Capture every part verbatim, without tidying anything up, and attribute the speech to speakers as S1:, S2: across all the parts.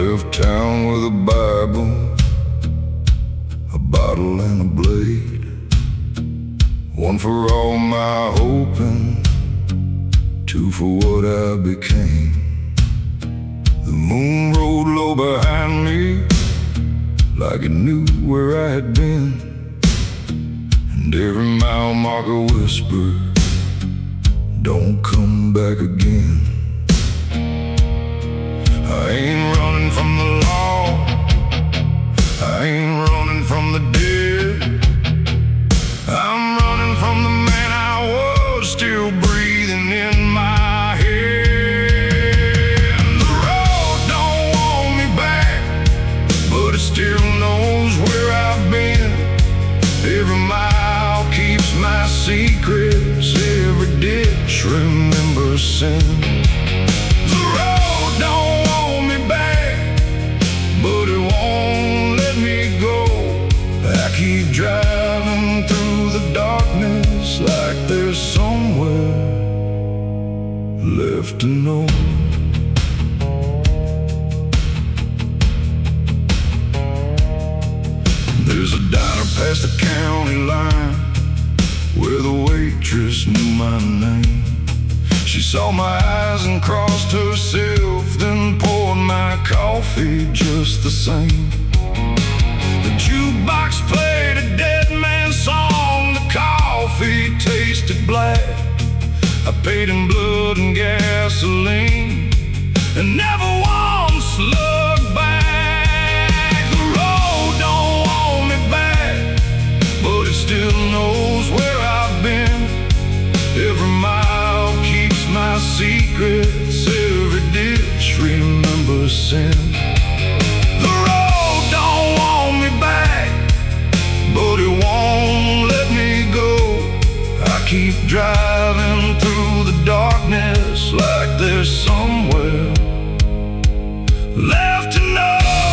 S1: left town with a Bible, a bottle and a blade, one for all my hoping, two for what I became. The moon rode low behind me, like it knew where I had been, and every mile marker whispered, don't come back again. I ain't running from the law, I ain't running from the dead, I'm running from the man I was, still breathing in my head. The road don't want me back, but it still knows where I've been. Every mile keeps my secrets, every ditch remembers sin. The road don't want me back, but it won't let me go. I keep driving through the darkness like there's somewhere left to know. There's a diner past the county line where the waitress knew my name. She saw my eyes and crossed herself, then poured my coffee just the same. The jukebox played a dead man's song, the coffee tasted black. I paid in blood and gasoline, and never once looked back. The road don't want me back, but it still knows where I've been. Every mile keeps my secrets, every ditch remembers sin. The road don't want me back, but it won't let me go. I keep driving through the darkness like there's somewhere left to know.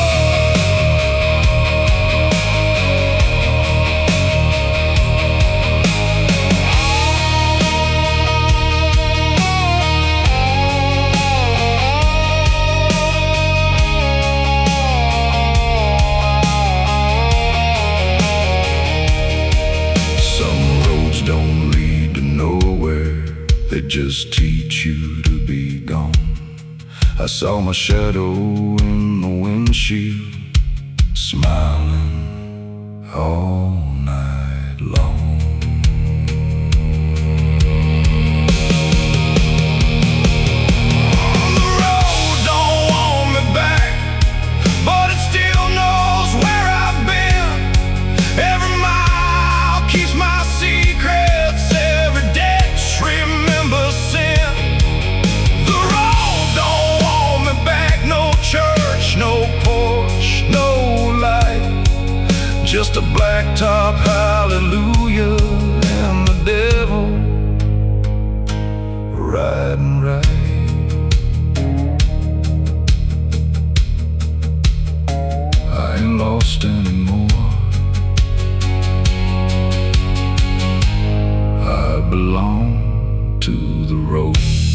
S1: Don't lead to nowhere, they just teach you to be gone. I saw my shadow in the windshield, smiling all night long. The road don't want me back, but it still knows where I've been. Every mile keeps my secrets, every ditch remembers sin. The road don't want me back, no church, no porch, no light, just a blacktop hallelujah and the devil riding right. I ain't lost anymore, I belong to the road.